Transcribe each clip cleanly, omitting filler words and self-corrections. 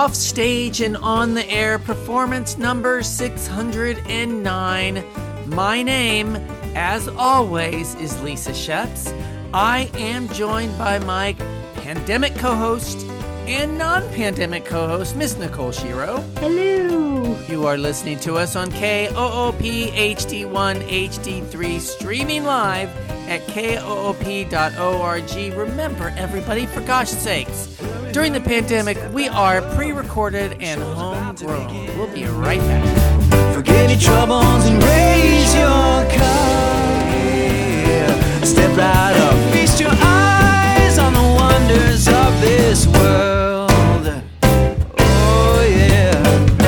Off stage and on the air, performance number 609. My name, as always, is Lisa Sheps. I am joined by my pandemic co-host and non-pandemic co-host, Miss Nicole Shiro. Hello. You are listening to us on KOOP HD1 HD3, streaming live at koop.org. Remember, everybody, for gosh sakes, during the pandemic, we are pre-recorded and homegrown. We'll be right back. Forget your troubles and raise your cup. Yeah. Step right up, feast your eyes on the wonders of this world. Oh yeah.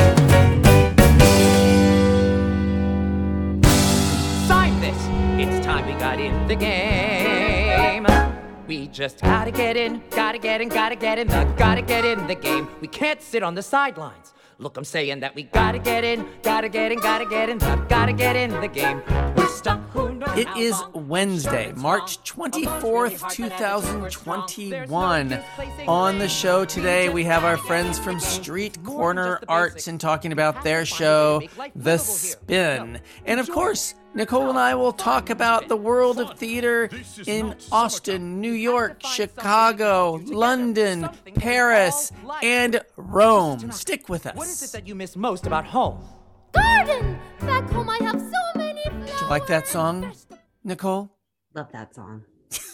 Sign this. It's time we got in the game. We just gotta get in, gotta get in the game. We can't sit on the sidelines. Look, I'm saying that we gotta get in the game. We're stuck, who knows It how is long. Wednesday, March 24th, 2021. On the show today, we have our friends from Street Corner Arts and talking about their show, The Spin. And of course, Nicole and I will talk about the world of theater in Austin, New York, Chicago, London, Paris, and Rome. Stick with us. What is it that you miss most about home? Garden! Back home I have so many flowers. Do you like that song, Nicole? Love that song.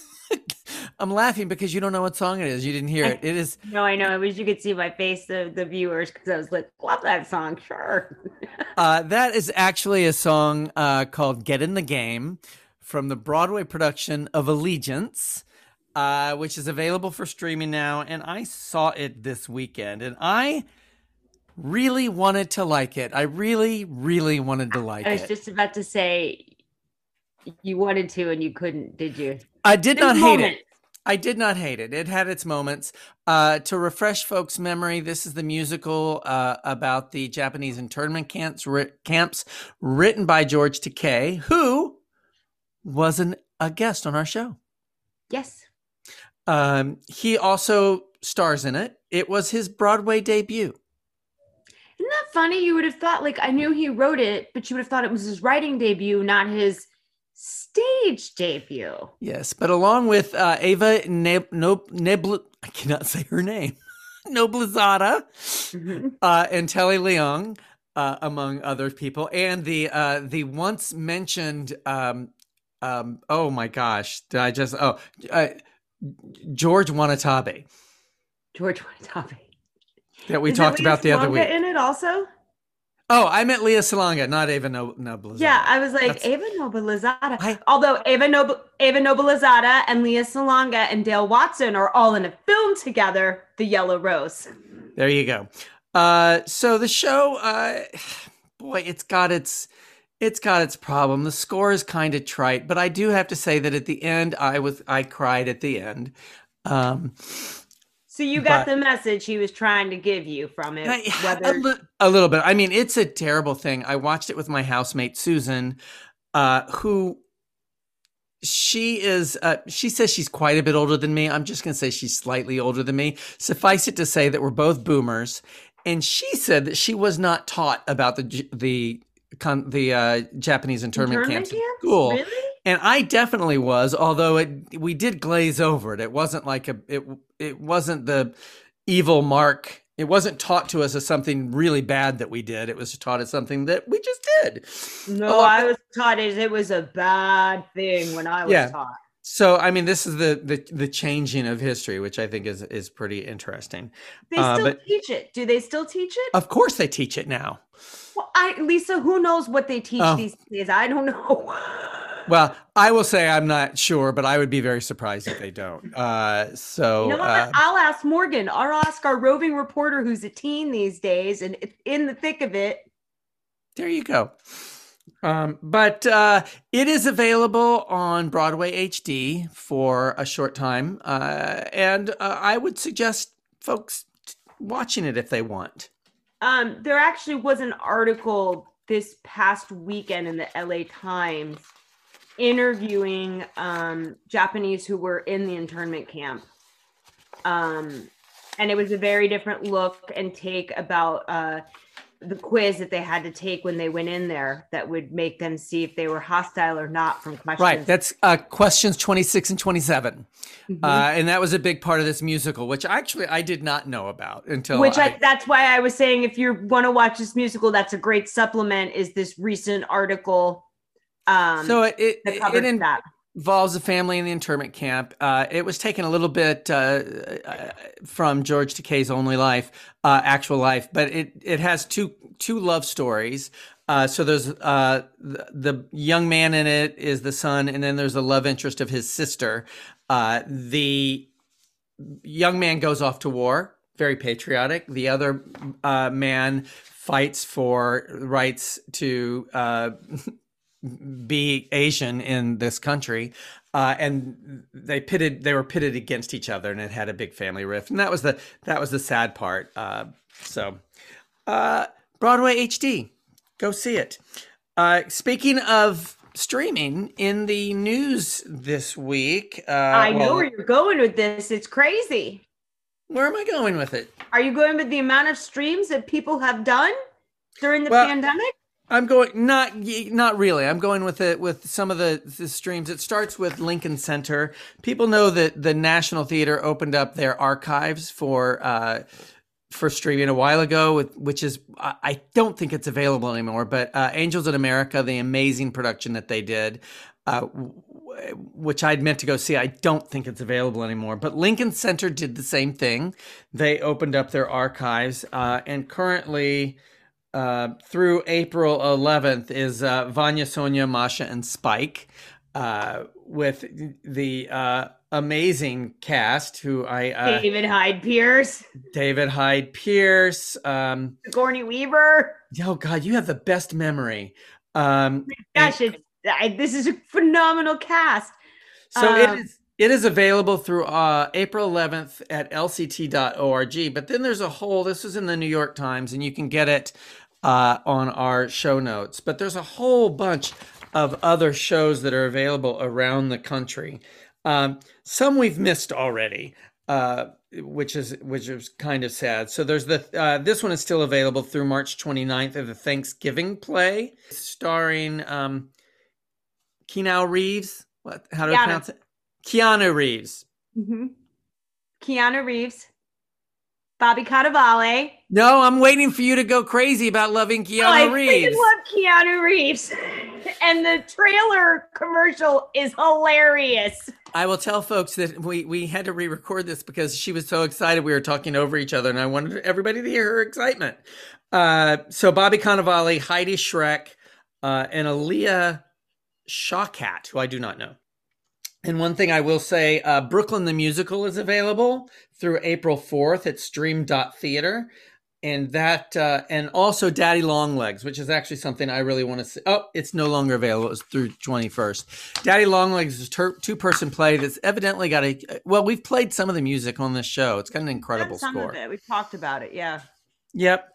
I'm laughing because you don't know what song it is. You didn't hear it. It is... No, I know. I wish you could see my face, the viewers, because I was like, love that song, sure. That is actually a song called Get in the Game from the Broadway production of Allegiance, which is available for streaming now. And I saw it this weekend, and I really wanted to like it. I really, really wanted to like I was it. just about to say, you wanted to and you couldn't, did you? I did not There's hate it. moments. I did not hate it. It had its moments. To refresh folks' memory, this is the musical about the Japanese internment camps written by George Takei, who was a guest on our show. Yes. He also stars in it. It was his Broadway debut. Isn't that funny? You would have thought, like, I knew he wrote it, but you would have thought it was his writing debut, not his stage debut. Yes, but along with Ava I cannot say her name, Noblezada, and Telly Leung, among other people, and the once mentioned, oh my gosh, did I just, George Wanatabe. George Watanabe. That we talked about the other week. In it also? Oh, I meant Leah Salonga, not Ava Noblezada. Yeah, I was like, Ava Noblezada. Although Ava Noblezada and Leah Salonga and Dale Watson are all in a film together, The Yellow Rose. There you go. So the show, boy, it's got its problem. The score is kind of trite, but I do have to say that at the end, I cried at the end. So you got the message he was trying to give you from it. A little bit. I mean, it's a terrible thing. I watched it with my housemate, Susan, who she says she's quite a bit older than me. I'm just going to say she's slightly older than me. Suffice it to say that we're both boomers. And she said that she was not taught about the Japanese internment camps in school. Really? And I definitely was, although we did glaze over it. It wasn't like it wasn't the evil mark. It wasn't taught to us as something really bad that we did. It was taught as something that we just did. No, I was taught it was a bad thing when I was taught. So, I mean, this is the changing of history, which I think is pretty interesting. They still teach it. Do they still teach it? Of course they teach it now. Well, Lisa, who knows what they teach these days? I don't know. Well, I will say I'm not sure, but I would be very surprised if they don't. You know what? I'll ask Morgan. I'll ask our roving reporter who's a teen these days and in the thick of it. There you go. But it is available on Broadway HD for a short time. And I would suggest folks watching it if they want. There actually was an article this past weekend in the LA Times interviewing Japanese who were in the internment camp. And it was a very different look and take about the quiz that they had to take when they went in there that would make them see if they were hostile or not from questions. Right. That's questions 26 and 27. Mhm. And that was a big part of this musical, which actually I did not know about until that's why I was saying, if you want to watch this musical, that's a great supplement, is this recent article. So it involves a family in the internment camp. It was taken a little bit from George Takei's Only Life, Actual Life, but it has two love stories. So there's the young man in it is the son, and then there's the love interest of his sister. The young man goes off to war, very patriotic. The other man fights for rights to be Asian in this country, and they were pitted against each other, and it had a big family rift, and that was the sad part. Broadway HD, go see it. Speaking of streaming, in the news this week, I know where you're going with this. It's crazy. Where am I going with it? Are you going with the amount of streams that people have done during the pandemic? I'm going not really. I'm going with it with some of the streams. It starts with Lincoln Center. People know that the National Theater opened up their archives for streaming a while ago, which is I don't think it's available anymore. But Angels in America, the amazing production that they did, which I'd meant to go see, I don't think it's available anymore. But Lincoln Center did the same thing. They opened up their archives, and currently, through April 11th is Vanya, Sonia, Masha, and Spike, with the amazing cast who David Hyde Pierce, Sigourney Weaver. Oh God, you have the best memory. Gosh, this is a phenomenal cast. So it is available through April 11th at lct.org. But then there's this was in the New York Times, and you can get it on our show notes. But there's a whole bunch of other shows that are available around the country. Some we've missed already, which is kind of sad. So there's this one is still available through March 29th of the Thanksgiving play, starring Keanu Reeves. How do I pronounce it? Keanu Reeves. Mm-hmm. Keanu Reeves. Bobby Cannavale. No, I'm waiting for you to go crazy about loving Keanu Reeves. I love Keanu Reeves. And the trailer commercial is hilarious. I will tell folks that we had to re-record this because she was so excited. We were talking over each other, and I wanted everybody to hear her excitement. So Bobby Cannavale, Heidi Schreck, and Aaliyah Shawkat, who I do not know. And one thing I will say, Brooklyn the Musical is available through April 4th at stream.theater. And that, and also Daddy Longlegs, which is actually something I really want to see. Oh, it's no longer available. It's through 21st. Daddy Longlegs is a two-person play that's evidently got we've played some of the music on this show. It's got an incredible some score. Of it. We've talked about it. Yeah. Yep.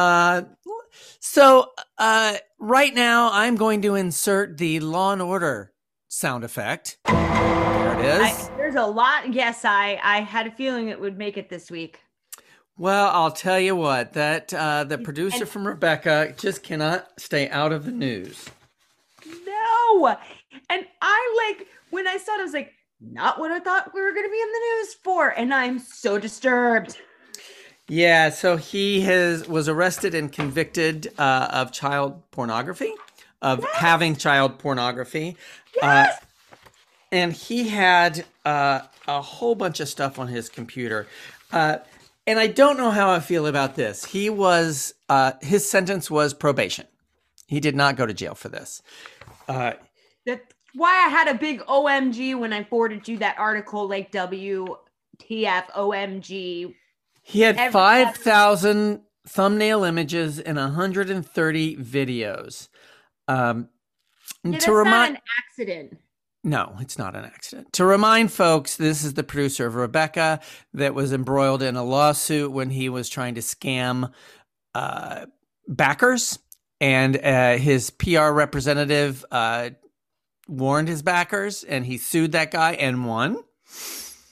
So right now I'm going to insert the Law and Order sound effect. There it is. There's a lot. Yes, I had a feeling it would make it this week. Well, I'll tell you what, that the producer from Rebecca just cannot stay out of the news. No. And when I saw it, I was like, not what I thought we were going to be in the news for. And I'm so disturbed. Yeah, so he was arrested and convicted of child pornography, of having child pornography. Yes. And he had a whole bunch of stuff on his computer. And I don't know how I feel about this. His sentence was probation. He did not go to jail for this. That's why I had a big OMG when I forwarded you that article, like WTF OMG. He had 5,000 thumbnail images and 130 videos. That's not an accident. No, it's not an accident. To remind folks, this is the producer of Rebecca that was embroiled in a lawsuit when he was trying to scam backers, and his PR representative warned his backers, and he sued that guy and won.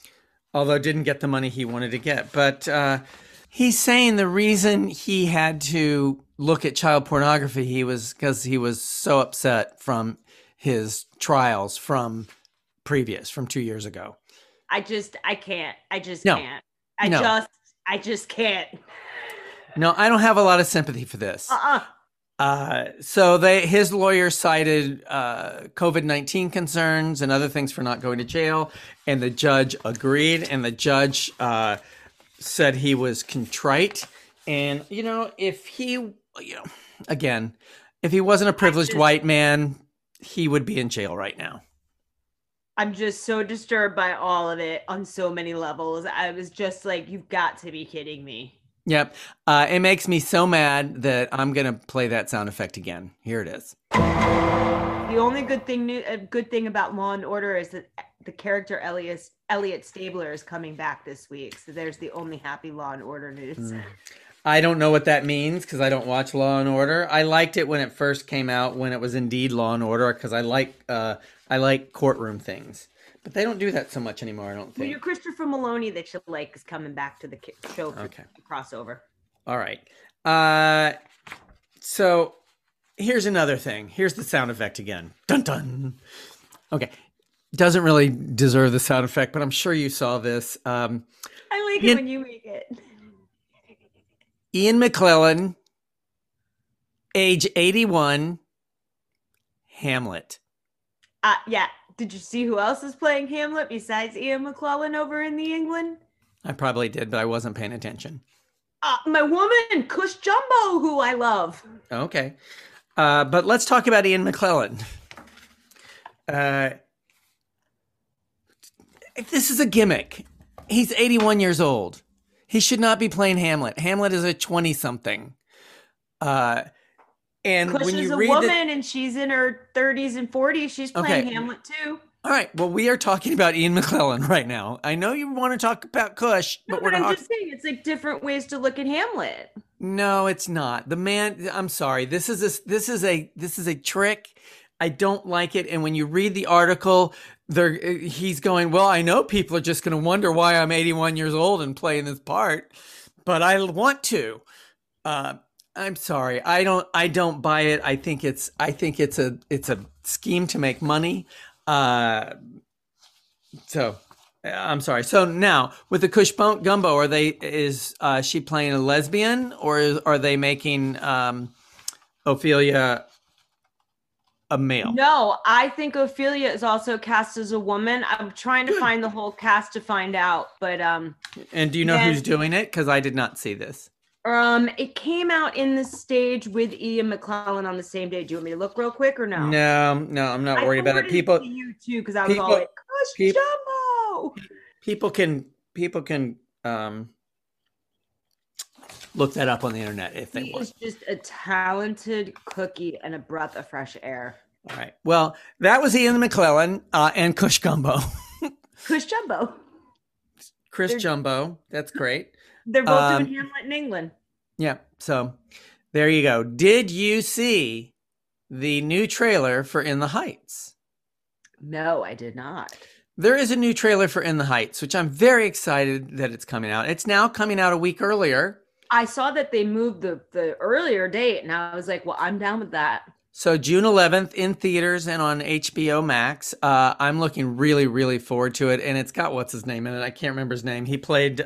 although didn't get the money he wanted to get. But he's saying the reason he had to look at child pornography because he was so upset from his trials from 2 years ago. I can't. I just No. can't. No. I just can't. No, I don't have a lot of sympathy for this. So his lawyer cited COVID-19 concerns and other things for not going to jail, and the judge agreed, and the judge said he was contrite. And if he wasn't a privileged white man, he would be in jail right now. I'm just so disturbed by all of it on so many levels. I was just like, you've got to be kidding me. Yep. It makes me so mad that I'm going to play that sound effect again. Here it is. The only good thing about Law and Order is that the character Elliot Stabler is coming back this week. So there's the only happy Law and Order news. I don't know what that means because I don't watch Law and Order. I liked it when it first came out, when it was indeed Law and Order, because I like courtroom things. But they don't do that so much anymore, I don't think. Well, your Christopher Maloney that you like is coming back to the show for the crossover. All right. So here's another thing. Here's the sound effect again. Dun dun. Okay. Doesn't really deserve the sound effect, but I'm sure you saw this. I like it when you make it. Ian McKellen, age 81, Hamlet. Yeah. Did you see who else is playing Hamlet besides Ian McKellen over in the England? I probably did, but I wasn't paying attention. My woman, Cush Jumbo, who I love. Okay. But let's talk about Ian McKellen. This is a gimmick. He's 81 years old. He should not be playing Hamlet. Hamlet is a 20-something. And Cush when is you a read woman and she's in her 30s and 40s. She's playing Hamlet too. All right. Well, we are talking about Ian McKellen right now. I know you want to talk about Cush, but we're not. I'm just saying it's like different ways to look at Hamlet. No, it's not. The man. I'm sorry. This is a trick. I don't like it. And when you read the article, he's going, well, I know people are just going to wonder why I'm 81 years old and playing this part, but I want to. I'm sorry. I don't buy it. I think it's a scheme to make money. So I'm sorry. So now with the Cush Gumbo, is she playing a lesbian, or are they making Ophelia a male? No, I think Ophelia is also cast as a woman. I'm trying to find the whole cast to find out, but And do you know who's doing it? Because I did not see this. It came out in the stage with Ian McKellen on the same day. Do you want me to look real quick or no? No, I'm not worried about it. People, you too, because I was all like, Cush Jumbo. People can look that up on the internet if they want. He's just a talented cookie and a breath of fresh air. All right. Well, that was Ian McKellen and Cush Gumbo. Cush Jumbo. Jumbo. That's great. They're both doing Hamlet in England. Yeah. So there you go. Did you see the new trailer for In the Heights? No, I did not. There is a new trailer for In the Heights, which I'm very excited that it's coming out. It's now coming out a week earlier. I saw that they moved the earlier date, and I was like, well, I'm down with that. So June 11th in theaters and on HBO Max. I'm looking really, really forward to it. And it's got, what's his name in it? I can't remember his name. He played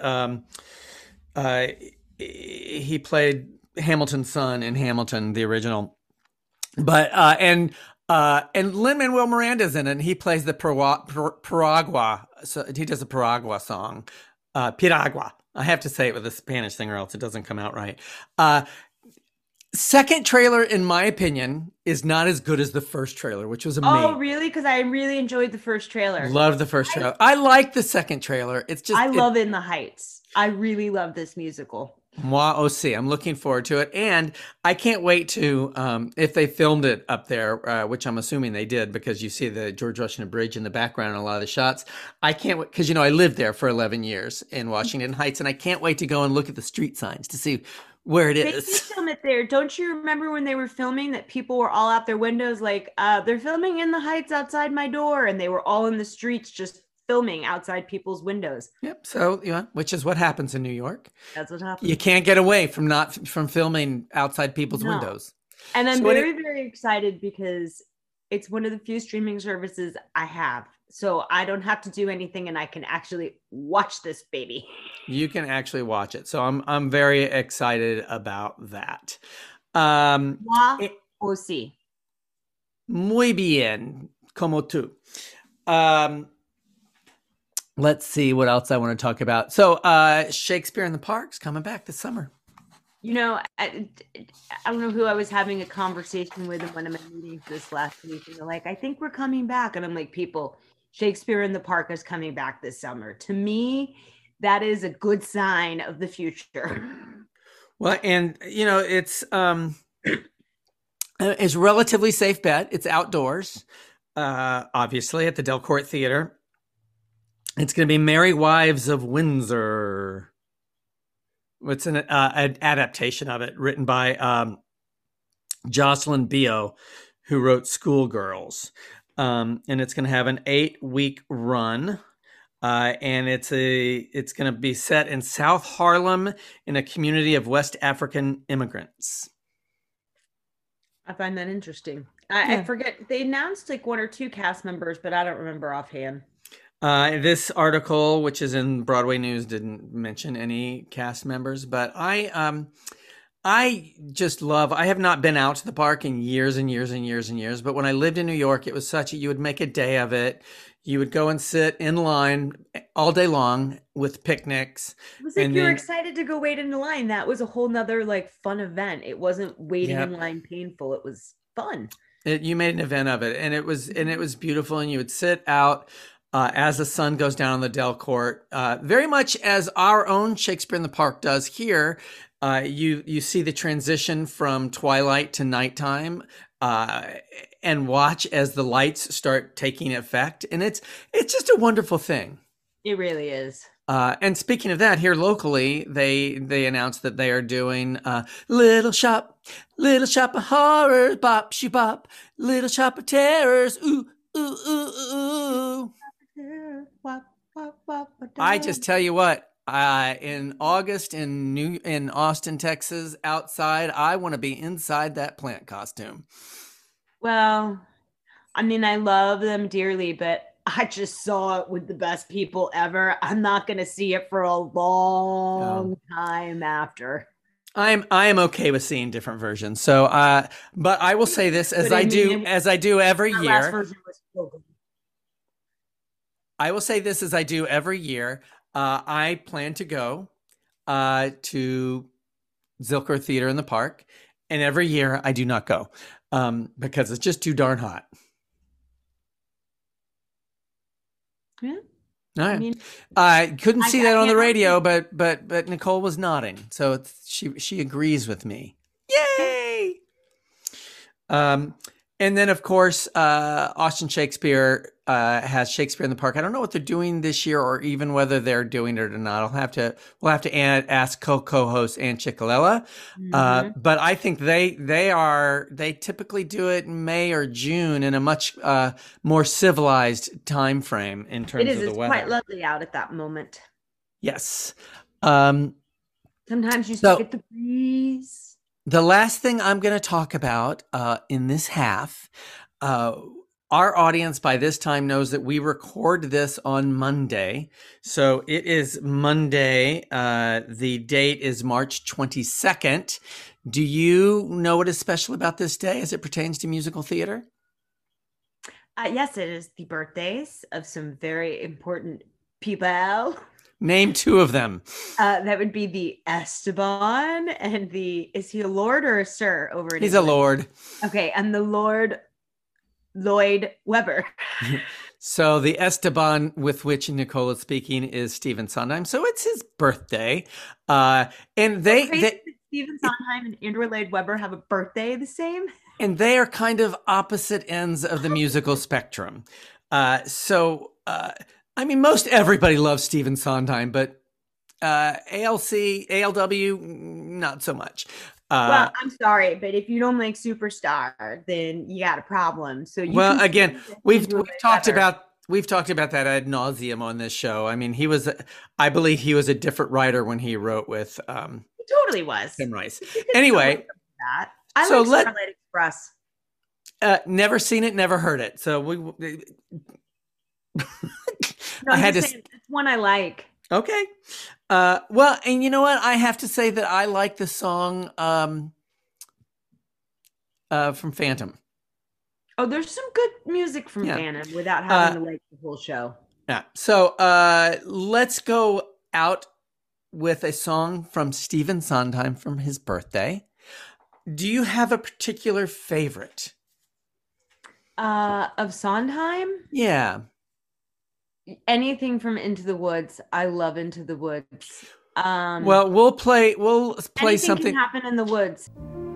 Hamilton's son in Hamilton, the original. But and Lin-Manuel Miranda's in it, and he plays the Piragua. So he does a Piragua song. Piragua. I have to say it with a Spanish thing or else it doesn't come out right. Second trailer, in my opinion, is not as good as the first trailer, which was amazing. Oh, really? Because I really enjoyed the first trailer. Love the first trailer. I like the second trailer. It's just... I love In the Heights. I really love this musical. Moi aussi. I'm looking forward to it. And I can't wait to, if they filmed it up there, which I'm assuming they did because you see the George Washington Bridge in the background in a lot of the shots. I can't wait, because, I lived there for 11 years in Washington Heights, and I can't wait to go and look at the street signs to see where it is. They did film it there. Don't you remember when they were filming that people were all out their windows like, they're filming In the Heights outside my door, and they were all in the streets just filming outside people's windows. Yep. So, which is what happens in New York. That's what happens. You can't get away from filming outside people's windows. And I'm very excited because it's one of the few streaming services I have. So I don't have to do anything and I can actually watch this baby. You can actually watch it. So I'm very excited about that. Moi aussi. Muy bien, como tú. Let's see what else I want to talk about. So Shakespeare in the Park's coming back this summer. You know, I don't know who I was having a conversation with in one of my meetings this last week. And they're like, I think we're coming back. And I'm like, people, Shakespeare in the Park is coming back this summer. To me, that is a good sign of the future. Well, and, it's a relatively safe bet. It's outdoors, obviously, at the Delcourt Theater. It's going to be Merry Wives of Windsor. It's an adaptation of it written by Jocelyn Bio, who wrote Schoolgirls. And it's going to have an 8-week run. And it's going to be set in South Harlem in a community of West African immigrants. I find that interesting. I forget. They announced like 1 or 2 cast members, but I don't remember offhand. This article, which is in Broadway News, didn't mention any cast members, but I just love, I have not been out to the park in years and years and years and years, but when I lived in New York, it was you would make a day of it. You would go and sit in line all day long with picnics. It was like you were excited to go wait in the line. That was a whole nother like fun event. It wasn't waiting in line painful. It was fun. You made an event of it, and it was beautiful. And you would sit out as the sun goes down on the Delcourt, very much as our own Shakespeare in the Park does here. You see the transition from twilight to nighttime, and watch as the lights start taking effect, and it's just a wonderful thing. It really is. And speaking of that, here locally, they announced that they are doing Little Shop of Horrors, bop she bop, Little Shop of Terrors, ooh ooh ooh ooh. I just tell you what, in August in Austin, Texas, outside, I want to be inside that plant costume. Well, I mean, I love them dearly, but I just saw it with the best people ever. I'm not going to see it for a long time after. I am okay with seeing different versions. So, but I will say this as I do every year. Last version was so good. I will say this as I do every year. I plan to go to Zilker Theater in the Park, and every year I do not go because it's just too darn hot. Yeah. All right. I couldn't see that on the radio, but Nicole was nodding, so she agrees with me. Yay! And then, of course, Austin Shakespeare has Shakespeare in the Park. I don't know what they're doing this year, or even whether they're doing it or not. We'll have to ask co-host Ann Ciccolella. Mm-hmm. But I think they typically do it in May or June in a much more civilized time frame in terms of the weather. It's quite lovely out at that moment. Yes. Sometimes you still get the breeze. The last thing I'm going to talk about in this half, our audience by this time knows that we record this on Monday. So it is Monday. The date is March 22nd. Do you know what is special about this day as it pertains to musical theater? Yes, it is the birthdays of some very important people. Name 2 of them. That would be the Esteban and is he a lord or a sir over in He's England? A lord. Okay, and the Lord Lloyd Webber. So the Esteban with which Nicole is speaking is Stephen Sondheim. So it's his birthday. And Stephen Sondheim and Andrew Lloyd Webber have a birthday the same. And they are kind of opposite ends of the musical spectrum. I mean, most everybody loves Stephen Sondheim, but ALW, not so much. Well, I'm sorry, but if you don't like Superstar, then you got a problem. So again, we've talked about we've talked about that ad nauseum on this show. I mean, I believe he was a different writer when he wrote with He totally was. Tim Rice. Anyway, That. I So like Starlight Express. never seen it, never heard it. So we. No, I had to. it's one I like. Okay. Well, and you know what? I have to say that I like the song from Phantom. Oh, there's some good music from Yeah. Phantom without having to like the whole show. Yeah. So let's go out with a song from Stephen Sondheim from his birthday. Do you have a particular favorite? Of Sondheim, Yeah. anything from Into the Woods. I love Into the Woods. Well, we'll play anything something. can happen in the woods.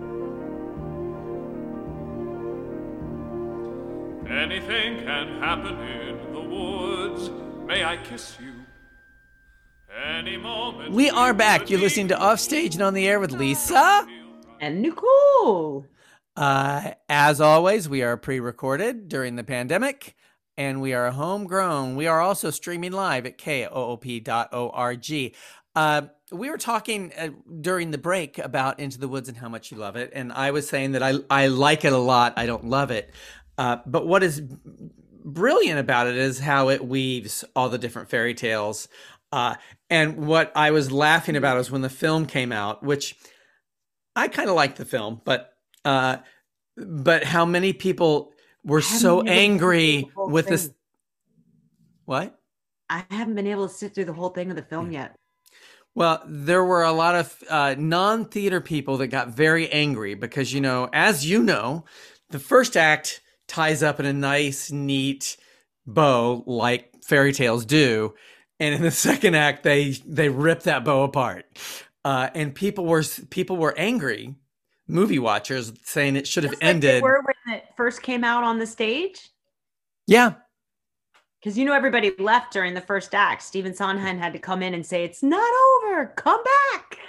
Anything can happen in the woods. May I kiss you? Any moment. We are back. You're listening to Offstage and On the Air with Lisa. And Nicole. As always, we are pre-recorded during the pandemic, and we are homegrown. We are also streaming live at koop.org. We were talking during the break about Into the Woods and how much you love it, and I was saying that I like it a lot. I don't love it. But what is brilliant about it is how it weaves all the different fairy tales. And what I was laughing about is when the film came out, which I kind of liked the film, but how many people were so angry with this. What? I haven't been able to sit through the whole thing of the film yet. Well, there were a lot of non-theater people that got very angry because, as you know, the first act ties up in a nice, neat bow like fairy tales do. And in the second act, they rip that bow apart. And people were angry, movie watchers, saying it should have ended. They were when it first came out on the stage? Yeah. Because everybody left during the first act. Stephen Sondheim had to come in and say, "It's not over. Come back."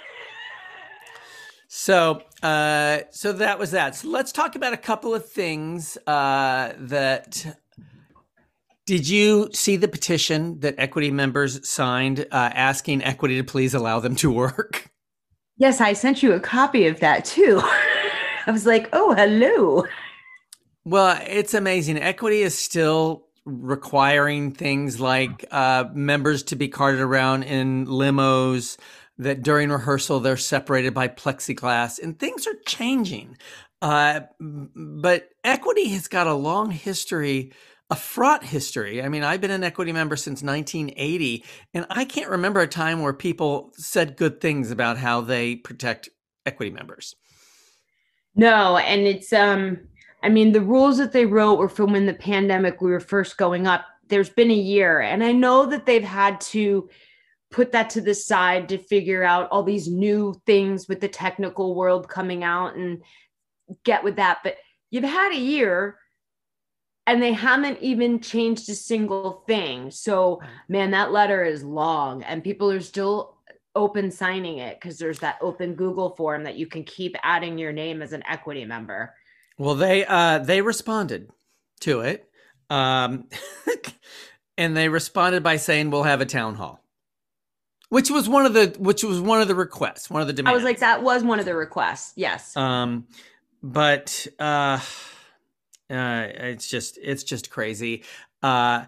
So that was that. So let's talk about a couple of things that. Did you see the petition that Equity members signed asking Equity to please allow them to work? Yes, I sent you a copy of that too. I was like, "Oh, hello." Well, it's amazing. Equity is still requiring things like members to be carted around in limos, that during rehearsal they're separated by plexiglass, and things are changing. But Equity has got a long history, a fraught history. I mean, I've been an Equity member since 1980, and I can't remember a time where people said good things about how they protect Equity members. No, and it's the rules that they wrote were from when the pandemic we were first going up. There's been a year, and I know that they've had to put that to the side to figure out all these new things with the technical world coming out and get with that. But you've had a year and they haven't even changed a single thing. So, man, that letter is long and people are still open signing it because there's that open Google form that you can keep adding your name as an Equity member. Well, they responded to it. And they responded by saying, we'll have a town hall. Which was one of the requests, one of the demands. I was like, that was one of the requests. Yes. But it's just crazy. But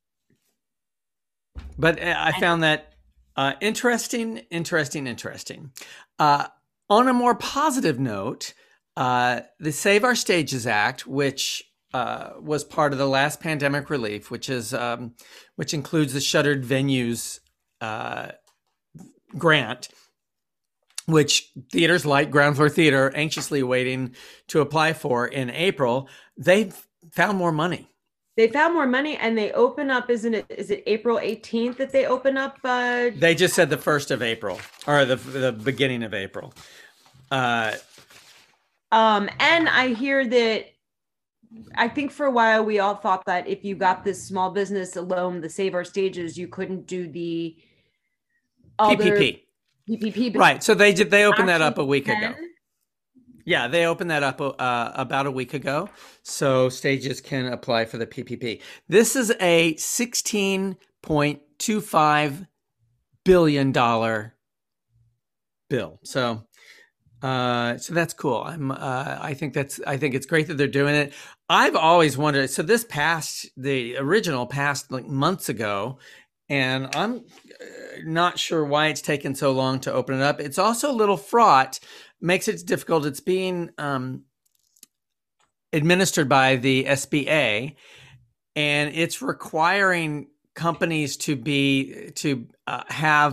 I found that interesting. On a more positive note, the Save Our Stages Act, which was part of the last pandemic relief, which includes the shuttered venues grant, which theaters like Ground Floor Theater anxiously waiting to apply for in April. They've found more money. They found more money and they open up, is it April 18th that they open up? They just said the 1st of April or the beginning of April. And I hear that, I think for a while we all thought that if you got this small business loan, the Save Our Stages, you couldn't do the PPP. PPP. Right. So they opened that up a week ago. Yeah, they opened that up about a week ago, so stages can apply for the PPP. This is a $16.25 billion bill. So that's cool. I think it's great that they're doing it. I've always wondered. So the original passed like months ago, and I'm not sure why it's taken so long to open it up. It's also a little fraught, makes it difficult. It's being administered by the SBA, and it's requiring companies to have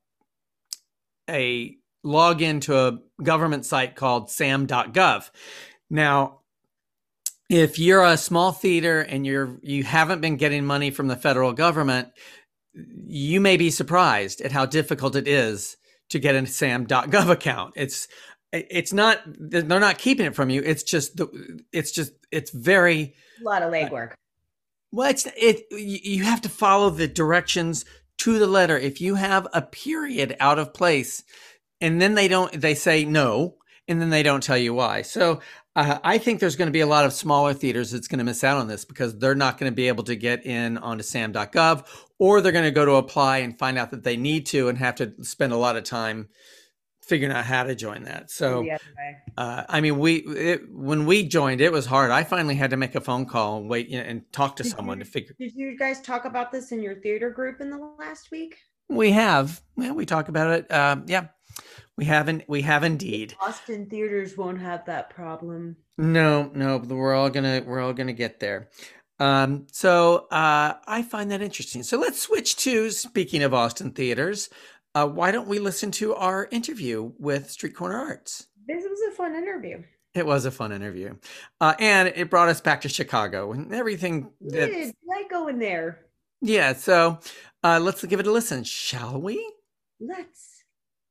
a log into a government site called sam.gov. Now, if you're a small theater and you haven't been getting money from the federal government, you may be surprised at how difficult it is to get a sam.gov account. It's not, they're not keeping it from you. It's very A lot of legwork. Well, you have to follow the directions to the letter. If you have a period out of place, and then they say no, and then they don't tell you why. So I think there's going to be a lot of smaller theaters that's going to miss out on this because they're not going to be able to get in onto sam.gov, or they're going to go to apply and find out that they need to and have to spend a lot of time figuring out how to join that. So, I mean, when we joined, it was hard. I finally had to make a phone call and wait and talk to someone to figure. Did you guys talk about this in your theater group in the last week? We have. Yeah, we talk about it. Yeah, we haven't. We have indeed. Austin theaters won't have that problem. No, we're all gonna get there. So I find that interesting. So let's switch to, speaking of Austin theaters, why don't we listen to our interview with Street Corner Arts? This was a fun interview. It was a fun interview. And it brought us back to Chicago and everything. I going there. Yeah, so let's give it a listen, shall we? Let's.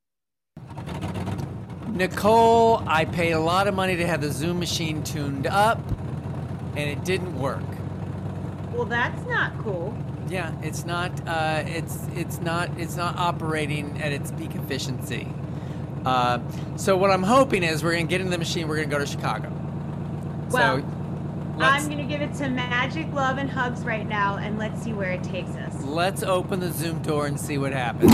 Nicole, I paid a lot of money to have the Zoom machine tuned up, and it didn't work. Well, that's not cool. Yeah, it's not. It's not operating at its peak efficiency. So what I'm hoping is we're gonna get in the machine. We're gonna go to Chicago. Well, I'm gonna give it to Magic, Love, and Hugs right now, and let's see where it takes us. Let's open the Zoom door and see what happens.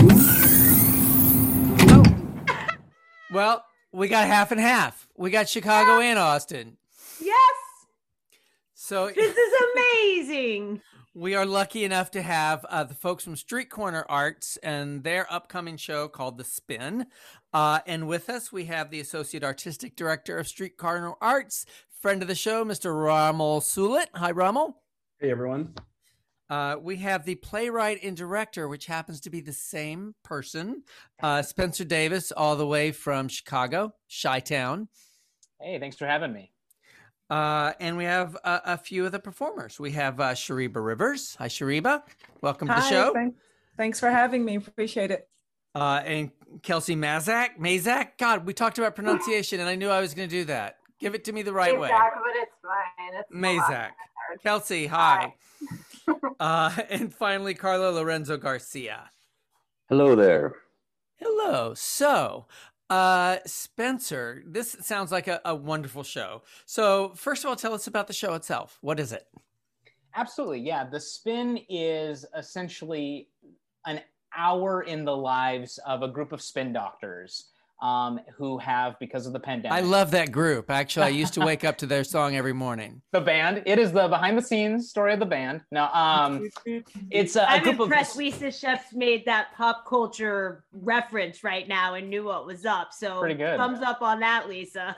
Well, we got half and half. We got Chicago and Austin. Yes. So this is amazing. We are lucky enough to have the folks from Street Corner Arts and their upcoming show called The Spin. And with us, we have the Associate Artistic Director of Street Corner Arts, friend of the show, Mr. Rommel Sulit. Hi, Rommel. Hey, everyone. We have the playwright and director, which happens to be the same person, Spencer Davis, all the way from Chicago, Chi-Town. Hey, thanks for having me. And we have a few of the performers. We have Shariba Rivers. Hi, Shariba. Welcome to the show. Thanks for having me. Appreciate it. And Kelsey Mazak. God, we talked about pronunciation, and I knew I was going to do that. Give it to me the right way. But it's fine. It's Mazak. Kelsey, hi. And finally, Carlo Lorenzo Garcia. Hello there. Hello. So, Spencer, this sounds like a wonderful show. So first of all, tell us about the show itself. What is it? Absolutely. Yeah. The Spin is essentially an hour in the lives of a group of spin doctors who have, because of the pandemic. I love that group. Actually, I used to wake up to their song every morning. The band. It is the behind the scenes story of the band. Now, it's a group impressed Lisa Chefs made that pop culture reference right now and knew what was up. So pretty good. Thumbs up on that, Lisa.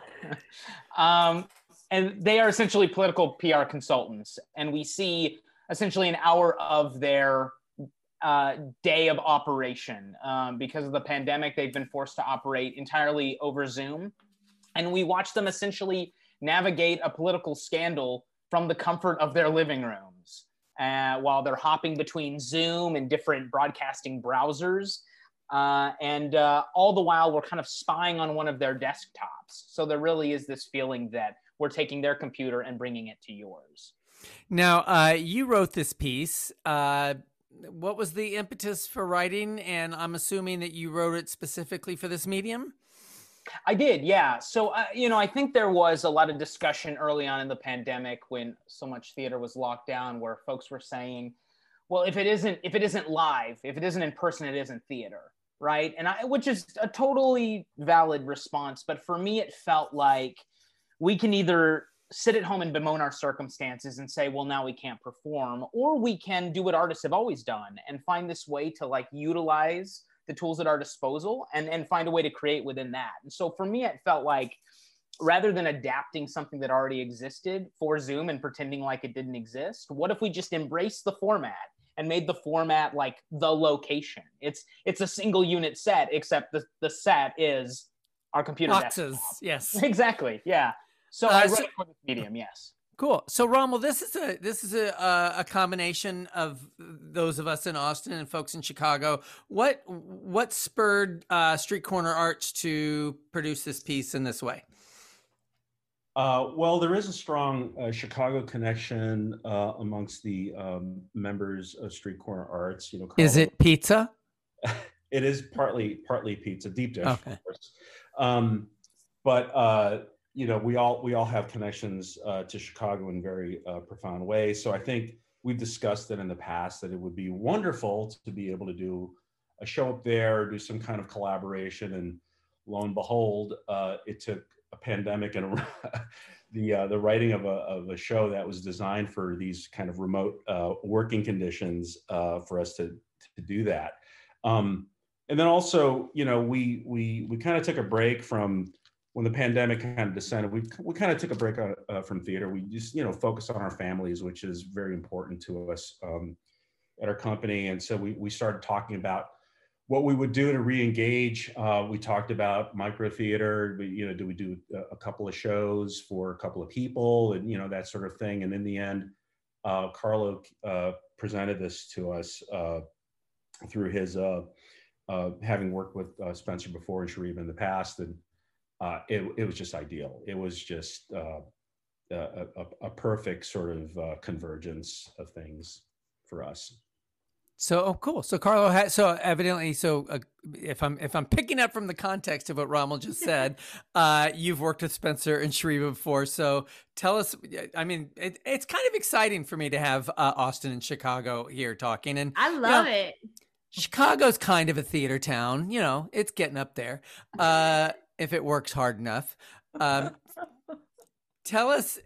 And they are essentially political PR consultants. And we see essentially an hour of their day of operation. Because of the pandemic, they've been forced to operate entirely over Zoom. And we watch them essentially navigate a political scandal from the comfort of their living rooms while they're hopping between Zoom and different broadcasting browsers. And all the while, we're kind of spying on one of their desktops. So there really is this feeling that we're taking their computer and bringing it to yours. Now, you wrote this piece. What was the impetus for writing? And I'm assuming that you wrote it specifically for this medium? I did, yeah. So, I think there was a lot of discussion early on in the pandemic when so much theater was locked down, where folks were saying, well, if it isn't live, if it isn't in person, it isn't theater, right? Which is a totally valid response. But for me, it felt like we can either sit at home and bemoan our circumstances and say, well, now we can't perform, or we can do what artists have always done and find this way to like utilize the tools at our disposal and find a way to create within that. And so for me, it felt like rather than adapting something that already existed for Zoom and pretending like it didn't exist, what if we just embraced the format and made the format like the location? It's a single unit set, except the set is our computer boxes. desktop. Yes, exactly. Yeah. So I wrote for this medium. Yes. Cool. So Rommel, this is a combination of those of us in Austin and folks in Chicago. What spurred Street Corner Arts to produce this piece in this way? Well, there is a strong Chicago connection amongst the members of Street Corner Arts. You know, Carlo, is it pizza? It is partly pizza, deep dish, okay. Of course. But we all have connections to Chicago in very profound ways. So I think we've discussed it in the past that it would be wonderful to be able to do a show up there, do some kind of collaboration. And lo and behold, it took a pandemic and the writing of a show that was designed for these kind of remote working conditions for us to do that. And then also, we kind of took a break from when the pandemic kind of descended. We kind of took a break from theater. We just, focused on our families, which is very important to us at our company. And so we started talking about what we would do to re-engage. We talked about micro theater. Do we do a couple of shows for a couple of people, and that sort of thing. And in the end, Carlo presented this to us through his having worked with Spencer before and Shariba in the past, and it was just ideal. It was just a perfect sort of convergence of things for us. So cool. So Carlo had evidently if I'm picking up from the context of what Rommel just said, you've worked with Spencer and Shariba before. So tell us. I mean, it's kind of exciting for me to have Austin and Chicago here talking, and I love it. Chicago's kind of a theater town. It's getting up there if it works hard enough. Tell us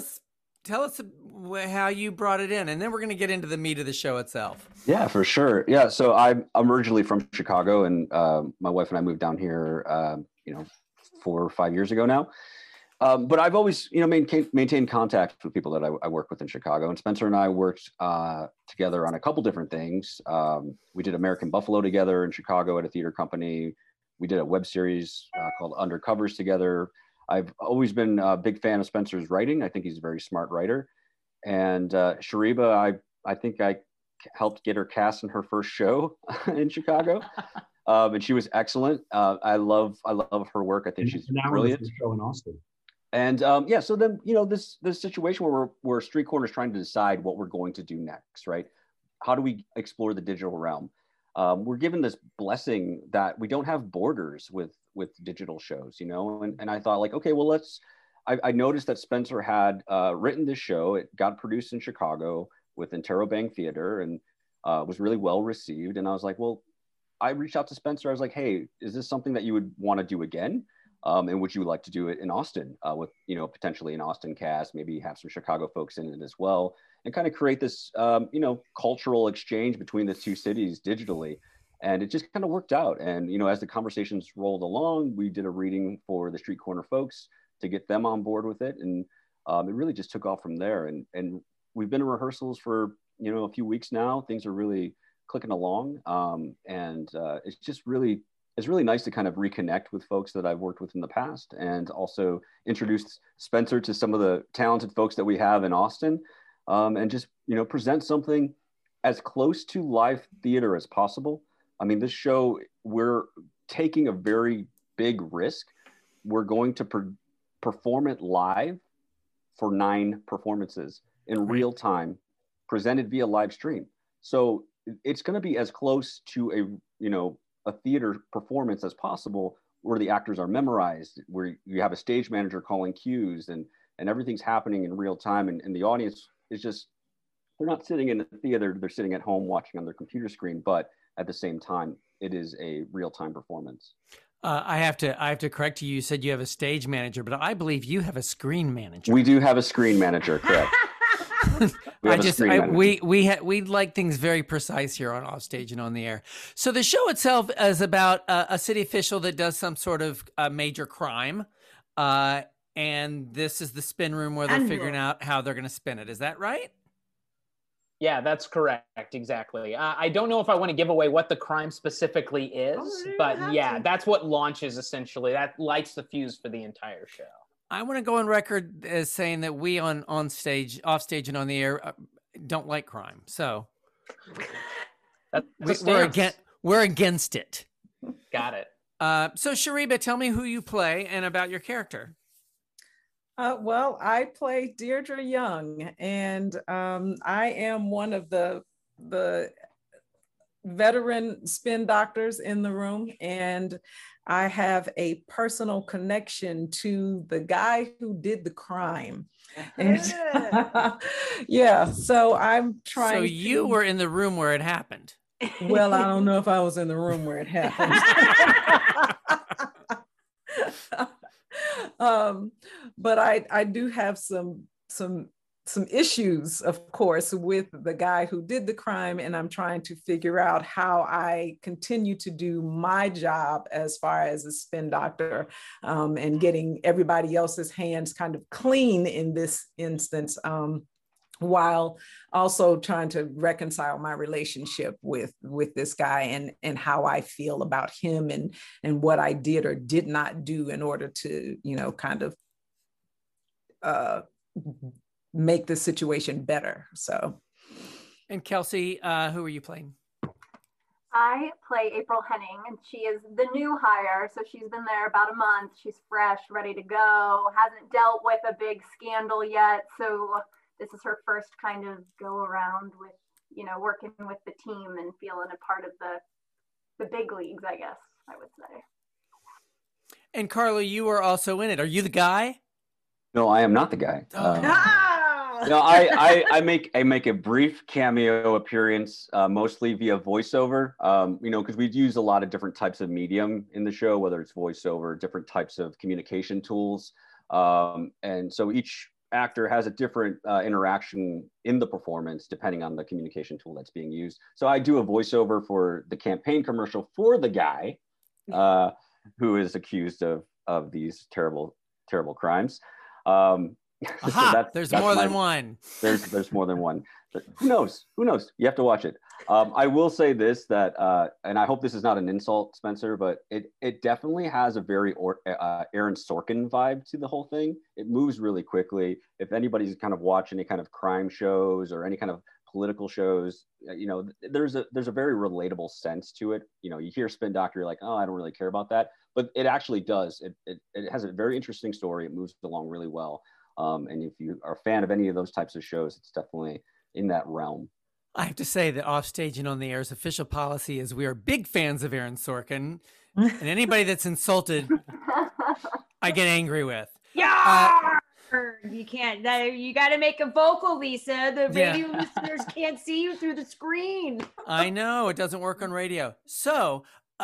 how you brought it in, and then we're going to get into the meat of the show itself. Yeah, for sure. Yeah, so I'm originally from Chicago, and my wife and I moved down here, 4 or 5 years ago now. But I've always, maintained contact with people that I work with in Chicago. And Spencer and I worked together on a couple different things. We did American Buffalo together in Chicago at a theater company. We did a web series called Undercovers together. I've always been a big fan of Spencer's writing. I think he's a very smart writer. And Shariba, I think I helped get her cast in her first show in Chicago. And she was excellent. I love her work. I think she's brilliant. Now show in Austin. And so then, this situation where Street Corner is trying to decide what we're going to do next, right? How do we explore the digital realm? We're given this blessing that we don't have borders with digital shows, and I thought, like, okay, well, I noticed that Spencer had written this show. It got produced in Chicago with Interrobang Theater and was really well received. And I was like, well, I reached out to Spencer. I was like, hey, is this something that you would want to do again? And would you like to do it in Austin with, potentially an Austin cast, maybe have some Chicago folks in it as well, and kind of create this, cultural exchange between the two cities digitally. And it just kind of worked out. And, as the conversations rolled along, we did a reading for the Street Corner folks to get them on board with it. And it really just took off from there. And we've been in rehearsals for, a few weeks now. Things are really clicking along. It's really nice to kind of reconnect with folks that I've worked with in the past, and also introduce Spencer to some of the talented folks that we have in Austin, and just, present something as close to live theater as possible. I mean, this show, we're taking a very big risk. We're going to perform it live for 9 performances in real time, presented via live stream. So it's going to be as close to a theater performance as possible where the actors are memorized, where you have a stage manager calling cues, and everything's happening in real time, and the audience is just, they're not sitting in the theater, they're sitting at home watching on their computer screen, but at the same time, it is a real-time performance. I have to correct you. You said you have a stage manager, but I believe you have a screen manager. We do have a screen manager, correct? We like things very precise here on Offstage and on the Air. So the show itself is about a city official that does some sort of major crime, and this is the spin room where they're figuring out how they're going to spin it. Is that right? Yeah, that's correct. Exactly. I don't know if I want to give away what the crime specifically is, but yeah, that's what launches essentially. That lights the fuse for the entire show. I want to go on record as saying that we on stage, off stage, and on the air don't like crime. So we're against it. Got it. So Shariba, tell me who you play and about your character. Well, I play Deirdre Young, and I am one of the veteran spin doctors in the room, and I have a personal connection to the guy who did the crime. And, yeah, so I'm trying. So you were in the room where it happened. Well, I don't know if I was in the room where it happened. But I do have some issues, of course, with the guy who did the crime, and I'm trying to figure out how I continue to do my job as far as a spin doctor, and getting everybody else's hands kind of clean in this instance, while also trying to reconcile my relationship with this guy and how I feel about him and what I did or did not do in order to, kind of make the situation better. So. And Kelsey, who are you playing? I play April Henning, and she is the new hire. So she's been there about a month. She's fresh, ready to go, hasn't dealt with a big scandal yet. So this is her first kind of go around with, working with the team and feeling a part of the big leagues, I guess I would say. And Carlo, you are also in it. Are you the guy? No, I am not the guy. No, I make a brief cameo appearance, mostly via voiceover. Because we use a lot of different types of medium in the show, whether it's voiceover, different types of communication tools, and so each actor has a different interaction in the performance depending on the communication tool that's being used. So I do a voiceover for the campaign commercial for the guy who is accused of these terrible crimes. So there's more than one. There's more than one. But who knows? You have to watch it. I will say this, that and I hope this is not an insult, Spencer, but it definitely has a very Aaron Sorkin vibe to the whole thing. It moves really quickly. If anybody's kind of watching any kind of crime shows or any kind of political shows, there's a very relatable sense to it. You hear Spin Doctor, you're like, oh, I don't really care about that, but it actually does. It has a very interesting story. It moves along really well. And if you are a fan of any of those types of shows, it's definitely in that realm. I have to say that Offstage and on the Air's official policy is we are big fans of Aaron Sorkin, and anybody that's insulted, I get angry with. Yeah. You can't. You got to make a vocal, Lisa. The radio listeners can't see you through the screen. I know it doesn't work on radio. So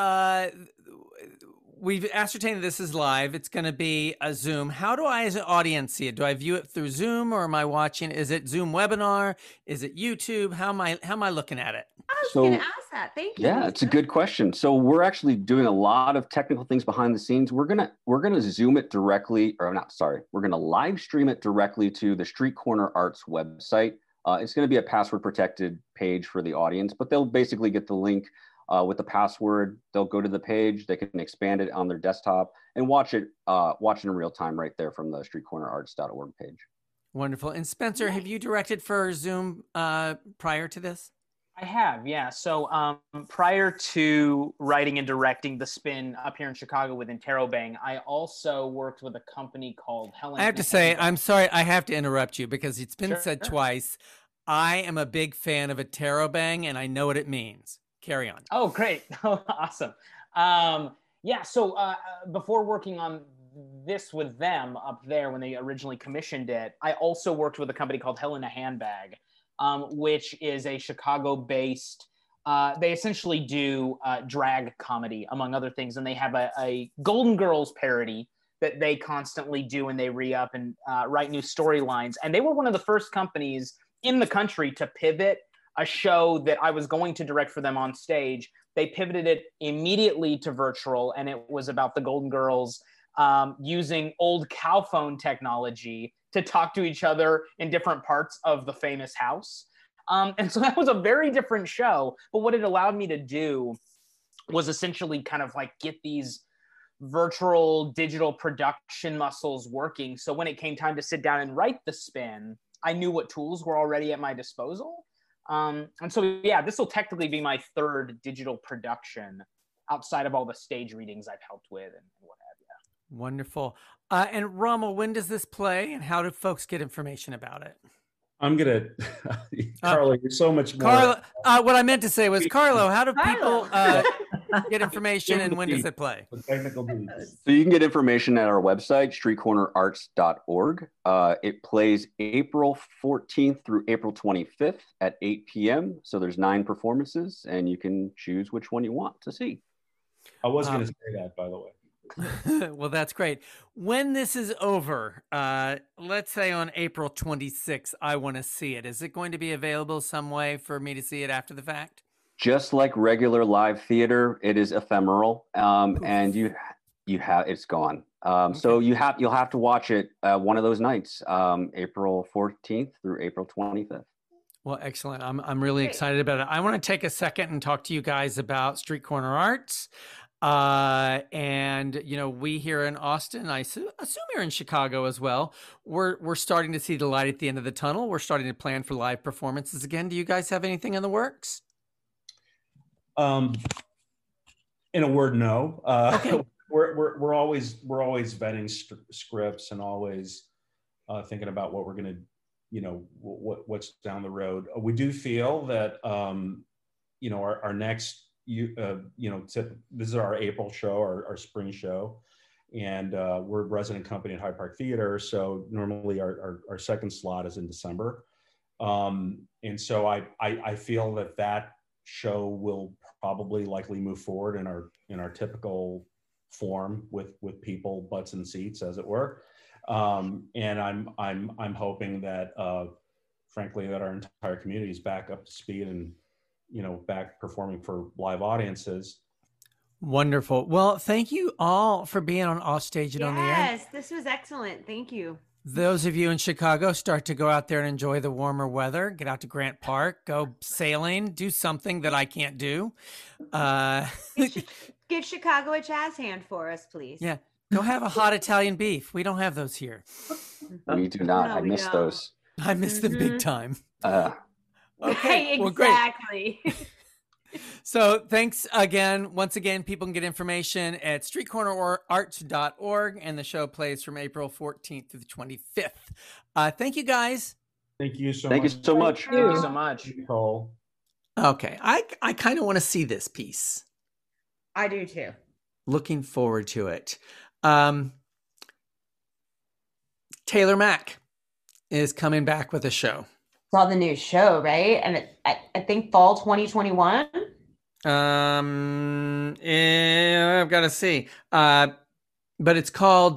we've ascertained that this is live. It's going to be a Zoom. How do I, as an audience, see it? Do I view it through Zoom, or am I watching? Is it Zoom webinar? Is it YouTube? How am I looking at it? I was going to ask that. Thank you. Yeah, Lisa. It's a good question. So we're actually doing a lot of technical things behind the scenes. We're gonna Zoom it directly, or not. Sorry, we're gonna live stream it directly to the Street Corner Arts website. It's going to be a password protected page for the audience, but they'll basically get the link. With the password, they'll go to the page, they can expand it on their desktop and watch it in real time right there from the streetcornerarts.org page. Wonderful. And Spencer, have you directed for Zoom prior to this? I have, yeah. So prior to writing and directing The Spin up here in Chicago with Interrobang, I also worked with a company called Helen. I have to say, I'm sorry, I have to interrupt you because it's been said twice. I am a big fan of Interrobang, and I know what it means. Carry on. Oh, great. Awesome. Yeah, so before working on this with them up there when they originally commissioned it, I also worked with a company called Helena Handbag, which is a Chicago-based, they essentially do drag comedy, among other things, and they have a Golden Girls parody that they constantly do, and they re-up and write new storylines. And they were one of the first companies in the country to pivot a show that I was going to direct for them on stage. They pivoted it immediately to virtual, and it was about the Golden Girls using old cow phone technology to talk to each other in different parts of the famous house. And so that was a very different show. But what it allowed me to do was essentially kind of like get these virtual digital production muscles working. So when it came time to sit down and write the spin, I knew what tools were already at my disposal. And so, yeah, this will technically be my third digital production outside of all the stage readings I've helped with and what have you. Wonderful. And Rommel, when does this play and how do folks get information about it? I'm going to, Carlo, you're so much more. Carlo, what I meant to say was, Carlo, how do people get information and when does it play? Technical needs. So you can get information at our website, streetcornerarts.org. It plays April 14th through April 25th at 8 p.m. So there's 9 performances, and you can choose which one you want to see. I was going to say that, by the way. Well, that's great. When this is over, let's say on April 26th, I want to see it. Is it going to be available some way for me to see it after the fact? Just like regular live theater, it is ephemeral, and you have it's gone. Okay. So you'll have to watch it one of those nights, April 14th through April 25th. Well, excellent. I'm really excited about it. I want to take a second and talk to you guys about Street Corner Arts. And you know, we here in Austin, I assume you're in Chicago as well. We're starting to see the light at the end of the tunnel. We're starting to plan for live performances again. Do you guys have anything in the works? In a word, no. Okay. We're always vetting scripts and always thinking about what we're going to, you know, what's down the road. We do feel that you know, our next you know, this is our April show, our spring show, and we're a resident company at Hyde Park Theater. So normally our second slot is in December, and so I feel that show will probably likely move forward in our typical form with people, butts and seats, as it were. And I'm hoping that frankly that our entire community is back up to speed and, you know, back performing for live audiences. Wonderful. Well, thank you all for being on Offstage and On the Air. Yes, this was excellent. Thank you. Those of you in Chicago, start to go out there and enjoy the warmer weather. Get out to Grant Park, go sailing, do something that I can't do. Give Chicago a jazz hand for us, please. Yeah. Go have a hot Italian beef. We don't have those here. We do not. No, I miss those. I miss them big time. Okay, well, exactly. Great. So thanks again. Once again, people can get information at streetcornerarts.org, and the show plays from April 14th through the 25th. Thank you, guys. Thank you so Thank much. you so much. Thank you so much. Nicole. Okay. I kind of want to see this piece. I do too. Looking forward to it. Taylor Mack is coming back with a show. Saw the new show, right? And I think fall 2021. I've got to see. But it's called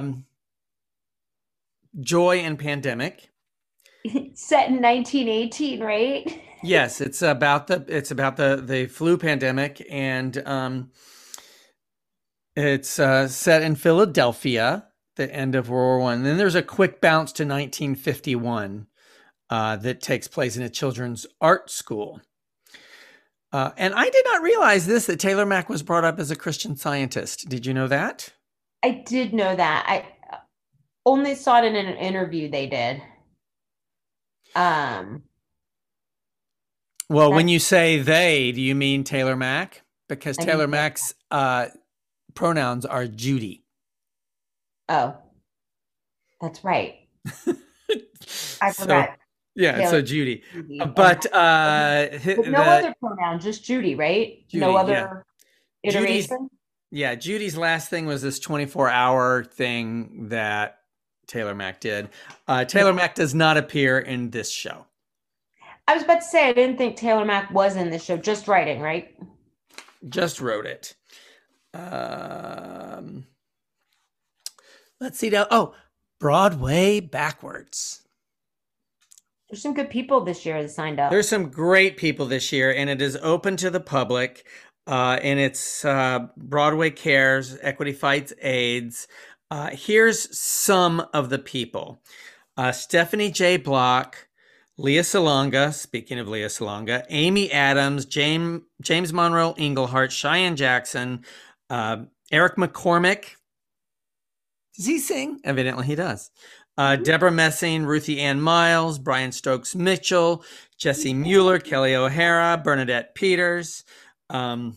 Joy and Pandemic. Set in 1918, right? Yes, it's about the flu pandemic, and it's set in Philadelphia, the end of World War I. And then there's a quick bounce to 1951. That takes place in a children's art school. And I did not realize that Taylor Mack was brought up as a Christian Scientist. Did you know that? I did know that. I only saw it in an interview they did. Well, when you say they, do you mean Taylor Mack? Because Taylor Mack's pronouns are Judy. Oh, that's right. I forgot. Yeah, Taylor, so Judy. But no other pronoun, just Judy, right? Judy, no other iteration? Yeah, Judy's last thing was this 24-hour thing that Taylor Mack did. Taylor Mack does not appear in this show. I was about to say, I didn't think Taylor Mack was in this show. Just writing, right? Just wrote it. Let's see now. Oh, Broadway Backwards. There's some good people this year that signed up. There's some great people this year, and it is open to the public. And it's Broadway Cares, Equity Fights AIDS. Here's some of the people. Stephanie J. Block, Leah Salonga, speaking of Leah Salonga, Amy Adams, James Monroe Englehart, Cheyenne Jackson, Eric McCormick. Does he sing? Evidently he does. Deborah Messing, Ruthie Ann Miles, Brian Stokes Mitchell, Jesse Mueller, Kelly O'Hara, Bernadette Peters. And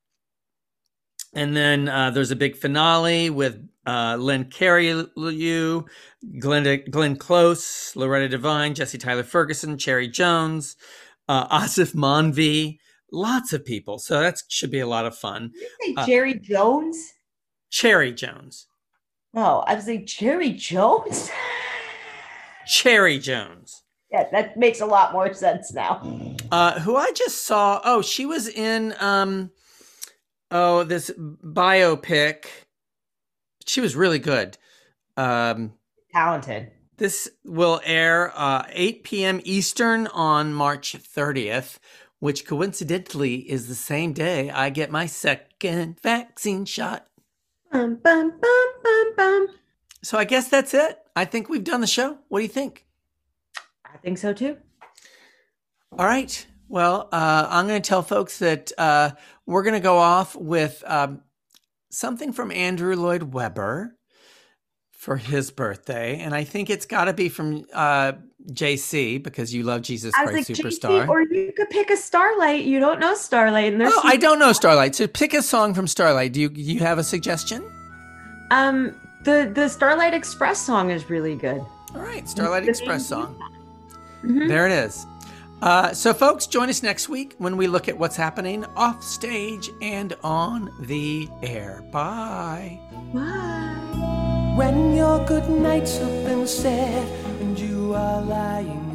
then there's a big finale with Lynn Carriou, Glenn Close, Loretta Devine, Jesse Tyler Ferguson, Cherry Jones, Asif Manvi, lots of people. So that should be a lot of fun. Did you say Jerry Jones? Cherry Jones. Oh, I was like, Jerry Jones? Cherry Jones. Yeah, that makes a lot more sense now. Who I just saw, she was in this biopic. She was really good. Talented. This will air 8 p.m. Eastern on March 30th, which coincidentally is the same day I get my second vaccine shot. Bum, bum, bum, bum, bum. So I guess that's it. I think we've done the show. What do you think? I think so too. All right. Well, I'm going to tell folks that we're going to go off with something from Andrew Lloyd Webber for his birthday. And I think it's got to be from JC because you love Jesus Christ Superstar. JC, or you could pick a Starlight. You don't know Starlight. And I don't know Starlight. So pick a song from Starlight. Do you have a suggestion? The Starlight Express song is really good. All right. Starlight Express song. Mm-hmm. There it is. So folks, join us next week when we look at what's happening off stage and on the air. Bye. Bye. When your good nights have been said and you are lying